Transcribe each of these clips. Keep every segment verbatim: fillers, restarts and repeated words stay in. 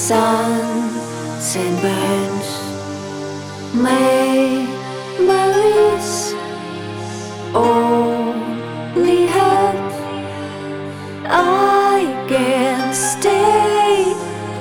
suns and burns, memories only hurt. I can't stay.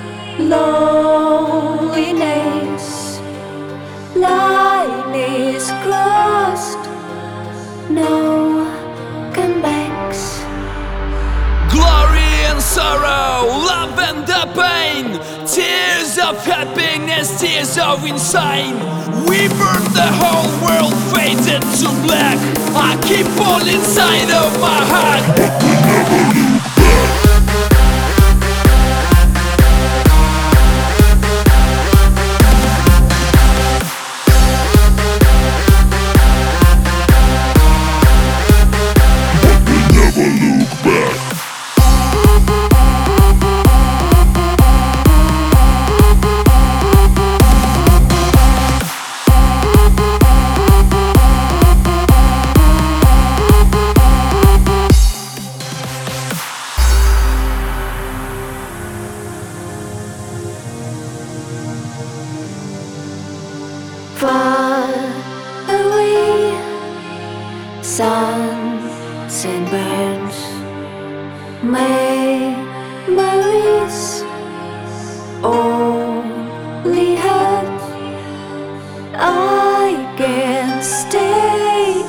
Loneliness, line is crossed, no comebacks. Glory and sorrow, love and the pain, tears of happiness, tears of insane. We burn the whole world, faded to black. I keep all inside of my heart. Far away, suns and burns, memories only hurt. I can't stay.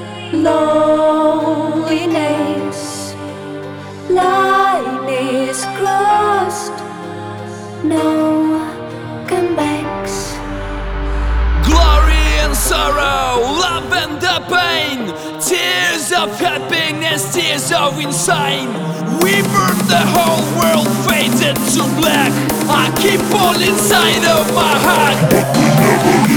Loneliness, line is crossed, no comebacks. Glory and sorrow, love and the pain, tears of happiness, tears of insane. We burn the whole world, faded to black. I keep all inside of my heart.